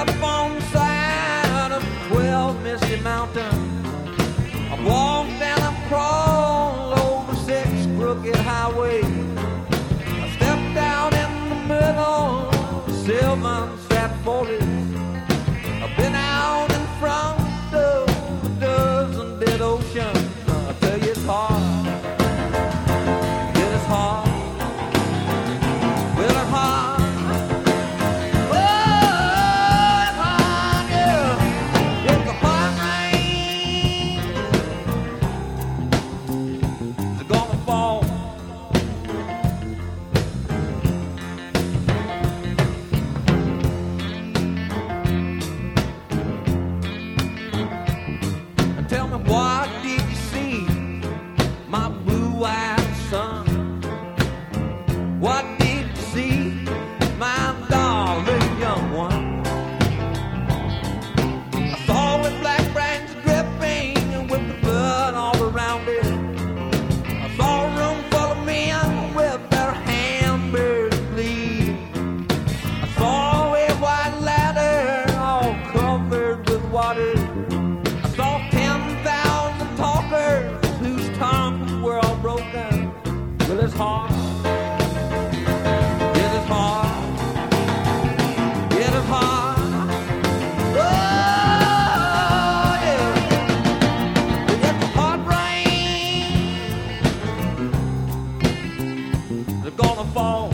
up on the side of 12 misty mountains. I walked and I crawled over 6 crooked highways. I stepped out in the middle of Sylvan Sat Forest. I've been out in front of a dozen dead oceans. I tell you it's hard. It is hard. Well, it's hard. Oh, it's hard, yeah. It's a hard rain. It's gonna fall. Tell me, what did you see, my blue-eyed son? What did you see, my darling young one? I saw with black branch dripping and with the blood all around it. I saw a room full of men with their hamburgers bleeding. I saw a white ladder all covered with water. I saw 10,000 talkers whose tongues were all broken. Well, it's hard. It is hard. It is hard. Oh, yeah. It's a hard rain. They're gonna fall.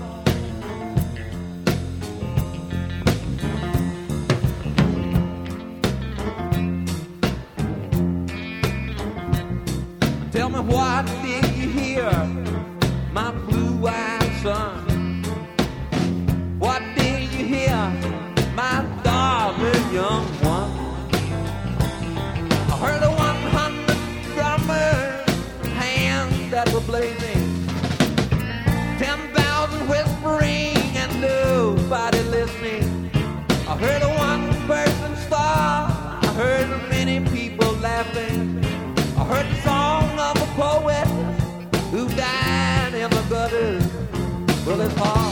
Tell me, what did you hear, my blue-eyed son? What did you hear, my darling young one? I heard the 100 drummers, hands that were blazing, 10,000 whispering and nobody listening. I heard a one-person star, I heard many people laughing. I heard the song of a poet who died in the gutters. Well, it's hard.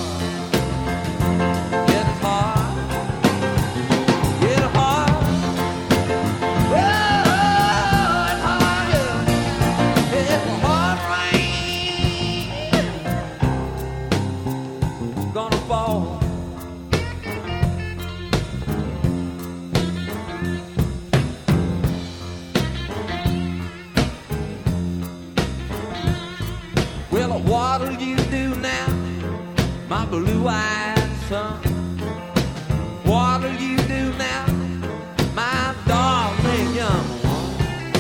It's hard. It's hard. Oh, it's hard, yeah. It's a hard rain. It's gonna fall. Well, what'll you do now, my blue-eyed son? What'll you do now, my darling young one?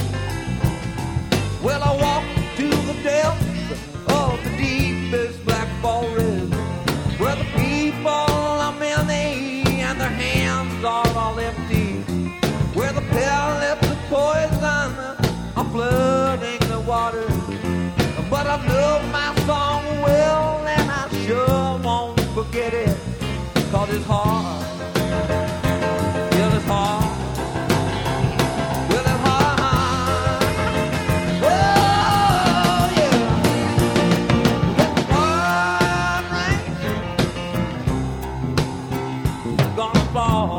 Well, I walked to the depths of the deepest black forest, where the people are many and their hands are all empty, where the pellets of poison are flooding the water. But I love my song well, and I sure won't forget it, 'cause it's hard. Yeah, it's hard. Well, it's hard. Oh, yeah. It's hard, right? It's gonna fall.